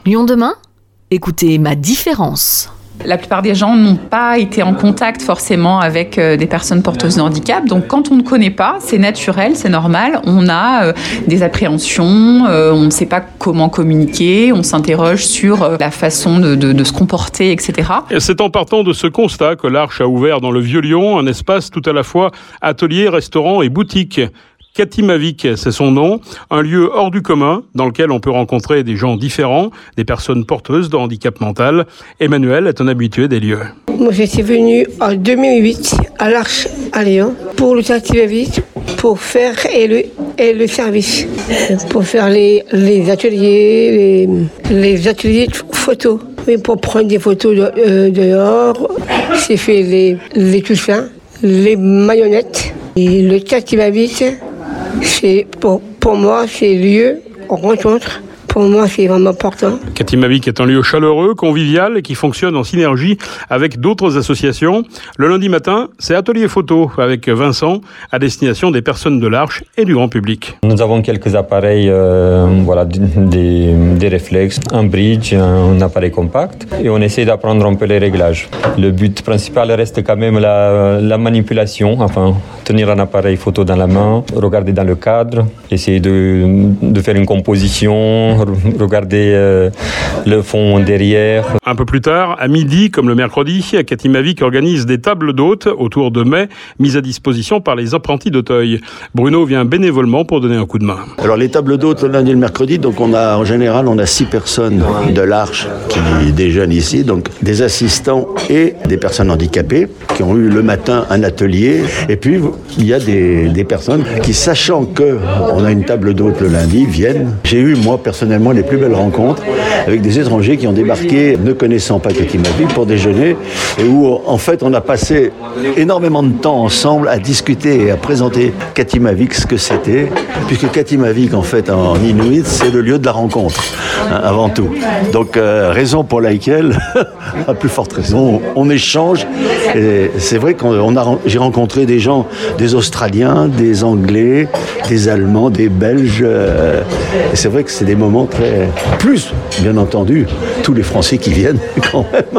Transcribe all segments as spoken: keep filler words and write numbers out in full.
Lyon demain, écoutez Ma Différence. La plupart des gens n'ont pas été en contact forcément avec euh, des personnes porteuses de handicap. Donc quand on ne connaît pas, c'est naturel, c'est normal. On a euh, des appréhensions, euh, on ne sait pas comment communiquer, on s'interroge sur euh, la façon de, de, de se comporter, et cetera. Et c'est en partant de ce constat que l'Arche a ouvert dans le Vieux-Lyon un espace tout à la fois atelier, restaurant et boutique. Katimavik, c'est son nom, un lieu hors du commun dans lequel on peut rencontrer des gens différents, des personnes porteuses de handicap mental. Emmanuel est un habitué des lieux. Moi, j'étais venue en deux mille huit à l'Arche à Lyon pour le Katimavik, pour faire et le, et le service, pour faire les, les ateliers, les, les ateliers de photos. Mais pour prendre des photos de, euh, dehors, j'ai fait les, les touchins, les marionnettes et le Katimavik. C'est pour, pour moi, c'est lieu en rencontre. Pour moi, c'est vraiment important. Katimavik est un lieu chaleureux, convivial et qui fonctionne en synergie avec d'autres associations. Le lundi matin, c'est atelier photo avec Vincent à destination des personnes de l'Arche et du grand public. Nous avons quelques appareils, euh, voilà, des, des réflexes, un bridge, un appareil compact et on essaie d'apprendre un peu les réglages. Le but principal reste quand même la, la manipulation, enfin tenir un appareil photo dans la main, regarder dans le cadre, essayer de, de faire une composition, regarder euh, le fond derrière. Un peu plus tard, à midi, comme le mercredi, Katimavik organise des tables d'hôtes autour de mets mises à disposition par les apprentis d'Auteuil. Bruno vient bénévolement pour donner un coup de main. Alors les tables d'hôtes le lundi et le mercredi, donc on a en général on a six personnes de l'Arche qui déjeunent ici, donc des assistants et des personnes handicapées qui ont eu le matin un atelier. Et puis il y a des, des personnes qui, sachant que on a une table d'hôtes le lundi, viennent. J'ai eu moi personnellement les plus belles rencontres avec des étrangers qui ont débarqué ne connaissant pas Katimavik pour déjeuner et où en fait on a passé énormément de temps ensemble à discuter et à présenter Katimavik ce que c'était, puisque Katimavik en fait en inuit c'est le lieu de la rencontre hein, avant tout. Donc euh, raison pour laquelle à plus forte raison on, on échange et c'est vrai qu'on a j'ai rencontré des gens, des Australiens, des Anglais, des Allemands, des Belges euh, et c'est vrai que c'est des moments très plus bien entendu tous les Français qui viennent quand même.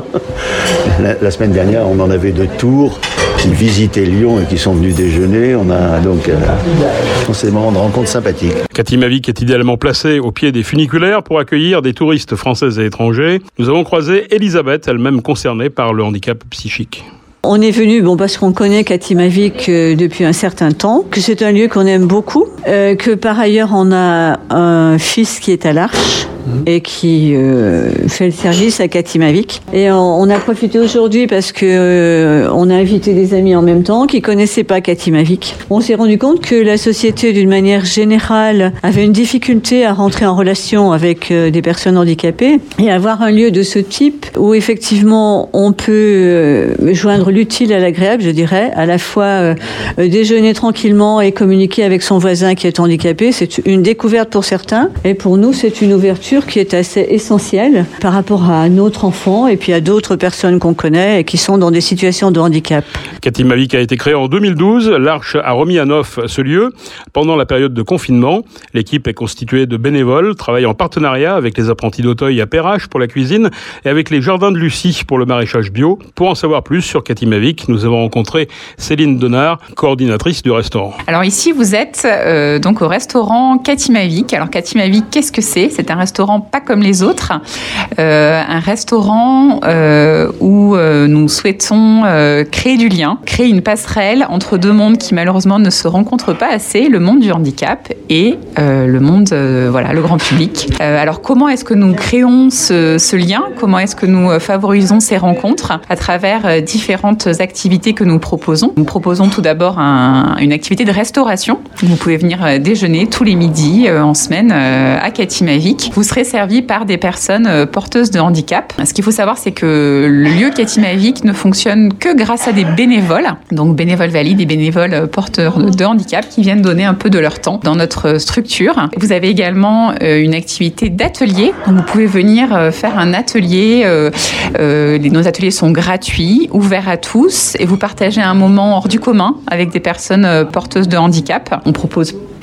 La, la semaine dernière on en avait de Tours qui visitaient Lyon et qui sont venus déjeuner. On a donc euh, c'est des moments de rencontre sympathiques. Katimavik est idéalement placé au pied des funiculaires pour accueillir des touristes français et étrangers. Nous avons croisé Elisabeth, elle-même concernée par le handicap psychique. On est venu bon, parce qu'on connaît Katimavik euh, depuis un certain temps, que c'est un lieu qu'on aime beaucoup, euh, que par ailleurs on a un fils qui est à l'Arche et qui euh, fait le service à Katimavik. Et on, on a profité aujourd'hui parce que euh, on a invité des amis en même temps qui connaissaient pas Katimavik. On s'est rendu compte que la société, d'une manière générale, avait une difficulté à rentrer en relation avec euh, des personnes handicapées et avoir un lieu de ce type où effectivement on peut euh, joindre l'utile à l'agréable, je dirais, à la fois euh, déjeuner tranquillement et communiquer avec son voisin qui est handicapé. C'est une découverte pour certains et pour nous c'est une ouverture qui est assez essentielle par rapport à notre enfant et puis à d'autres personnes qu'on connaît et qui sont dans des situations de handicap. Katimavik a été créé en deux mille douze. L'Arche a remis à neuf ce lieu pendant la période de confinement. L'équipe est constituée de bénévoles, travaille en partenariat avec les apprentis d'Auteuil à Perrache pour la cuisine et avec les Jardins de Lucie pour le maraîchage bio. Pour en savoir plus sur Katimavik, nous avons rencontré Céline Denard, coordinatrice du restaurant. Alors ici, vous êtes euh, donc au restaurant Katimavik. Alors Katimavik, qu'est-ce que c'est ? C'est un restaurant pas comme les autres, euh, un restaurant euh, où euh, nous souhaitons euh, créer du lien, créer une passerelle entre deux mondes qui malheureusement ne se rencontrent pas assez, le monde du handicap et euh, le monde, euh, voilà, le grand public. Euh, alors comment est-ce que nous créons ce, ce lien ? Comment est-ce que nous favorisons ces rencontres à travers euh, différentes activités que nous proposons ? Nous proposons tout d'abord un, une activité de restauration. Vous pouvez venir euh, déjeuner tous les midis euh, en semaine euh, à Katimavik. Vous serez servi par des personnes porteuses de handicap. Ce qu'il faut savoir, c'est que le lieu Katimavik ne fonctionne que grâce à des bénévoles, donc bénévoles valides et bénévoles porteurs de handicap qui viennent donner un peu de leur temps dans notre structure. Vous avez également une activité d'atelier. Vous pouvez venir faire un atelier. Euh, euh, nos ateliers sont gratuits, ouverts à tous et vous partagez un moment hors du commun avec des personnes porteuses de handicap. On propose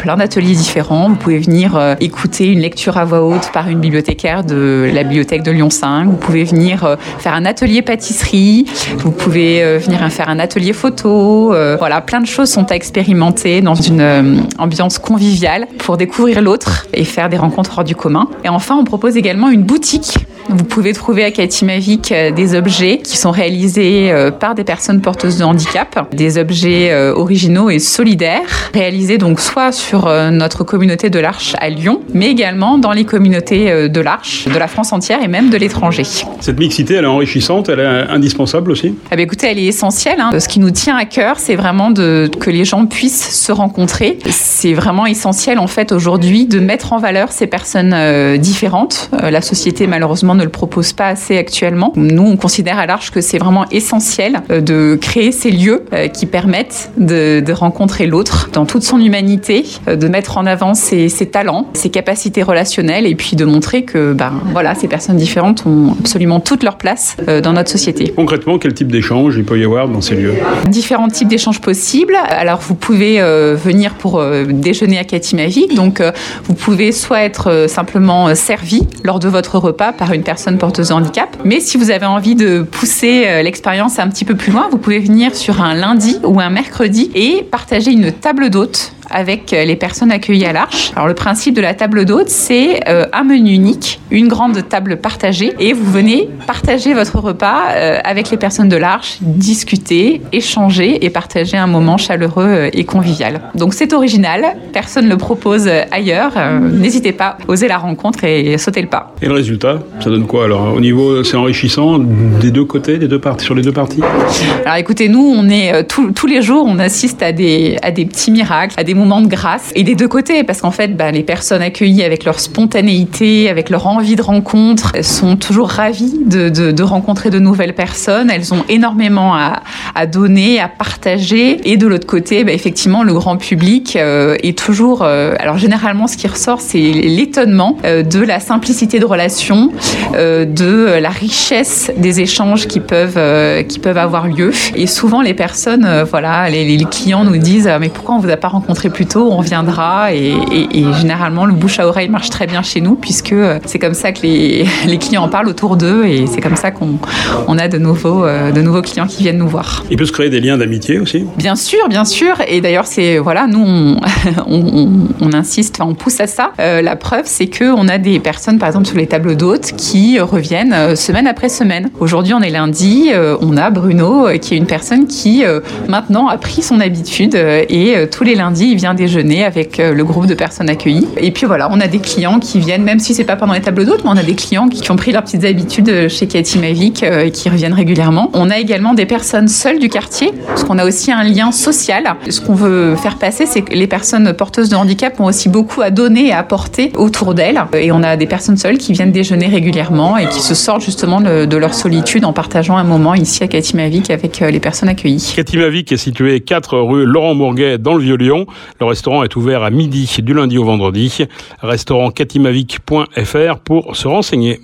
plein d'ateliers différents. Vous pouvez venir euh, écouter une lecture à voix haute par une bibliothécaire de la bibliothèque de Lyon cinq. Vous pouvez venir euh, faire un atelier pâtisserie. Vous pouvez euh, venir faire un atelier photo. Euh, voilà, plein de choses sont à expérimenter dans une euh, ambiance conviviale pour découvrir l'autre et faire des rencontres hors du commun. Et enfin, on propose également une boutique. Vous pouvez trouver à Katimavik des objets qui sont réalisés par des personnes porteuses de handicap, des objets originaux et solidaires, réalisés donc soit sur notre communauté de l'Arche à Lyon, mais également dans les communautés de l'Arche, de la France entière et même de l'étranger. Cette mixité, elle est enrichissante, elle est indispensable aussi ? Ah bah écoutez, elle est essentielle. Hein. Ce qui nous tient à cœur, c'est vraiment de, que les gens puissent se rencontrer. C'est vraiment essentiel en fait aujourd'hui de mettre en valeur ces personnes euh, différentes. Euh, la société malheureusement ne le propose pas assez actuellement. Nous, on considère à l'Arche que c'est vraiment essentiel euh, de créer ces lieux euh, qui permettent de, de rencontrer l'autre dans toute son humanité, euh, de mettre en avant ses, ses talents, ses capacités relationnelles et puis de montrer que ben, voilà, ces personnes différentes ont absolument toute leur place euh, dans notre société. Concrètement, quel type d'échange il peut y avoir dans ces lieux ? Différents types d'échanges possibles. Alors, vous pouvez euh, venir pour euh, déjeuner à Katimavik. Donc, euh, vous pouvez soit être euh, simplement euh, servi lors de votre repas par une personne porteuse de handicap. Mais si vous avez envie de pousser euh, l'expérience un petit peu plus loin, vous pouvez venir sur un lundi ou un mercredi et partager une table d'hôte avec les personnes accueillies à l'Arche. Alors le principe de la table d'hôte, c'est euh, un menu unique, une grande table partagée et vous venez partager votre repas euh, avec les personnes de l'Arche, discuter, échanger et partager un moment chaleureux et convivial. Donc c'est original, personne ne le propose ailleurs. Euh, n'hésitez pas, osez la rencontre et sautez le pas. Et le résultat, ça donne quoi alors ? Au niveau, c'est enrichissant des deux côtés, des deux parties, sur les deux parties ? Alors écoutez, nous, on est euh, tout, tous les jours, on assiste à des, à des petits miracles, à des moments de grâce et des deux côtés parce qu'en fait bah, les personnes accueillies avec leur spontanéité, avec leur envie de rencontre sont toujours ravies de, de, de rencontrer de nouvelles personnes. Elles ont énormément à, à donner, à partager et de l'autre côté bah, effectivement le grand public euh, est toujours euh, alors généralement ce qui ressort c'est l'étonnement euh, de la simplicité de relation, euh, de la richesse des échanges qui peuvent, euh, qui peuvent avoir lieu et souvent les personnes euh, voilà les, les clients nous disent mais pourquoi on vous a pas rencontré plus tôt, on viendra et, et, et généralement le bouche à oreille marche très bien chez nous puisque c'est comme ça que les, les clients en parlent autour d'eux et c'est comme ça qu'on on a de nouveaux, euh, de nouveaux clients qui viennent nous voir. Il peut se créer des liens d'amitié aussi ? Bien sûr, bien sûr et d'ailleurs c'est voilà nous on, on, on insiste, on pousse à ça. Euh, la preuve c'est qu'on a des personnes par exemple sur les tables d'hôtes qui reviennent euh, semaine après semaine. Aujourd'hui on est lundi, euh, on a Bruno euh, qui est une personne qui euh, maintenant a pris son habitude euh, et euh, tous les lundis il vient déjeuner avec le groupe de personnes accueillies. Et puis voilà, on a des clients qui viennent, même si c'est pas pendant les tables d'hôtes, mais on a des clients qui ont pris leurs petites habitudes chez Katimavik et qui reviennent régulièrement. On a également des personnes seules du quartier, parce qu'on a aussi un lien social. Ce qu'on veut faire passer, c'est que les personnes porteuses de handicap ont aussi beaucoup à donner et à apporter autour d'elles. Et on a des personnes seules qui viennent déjeuner régulièrement et qui se sortent justement de, de leur solitude en partageant un moment ici à Katimavik avec les personnes accueillies. Katimavik est situé quatre rue Laurent Mourguet dans le Vieux-Lyon. Le restaurant est ouvert à midi du lundi au vendredi. Restaurant katimavik point f r pour se renseigner.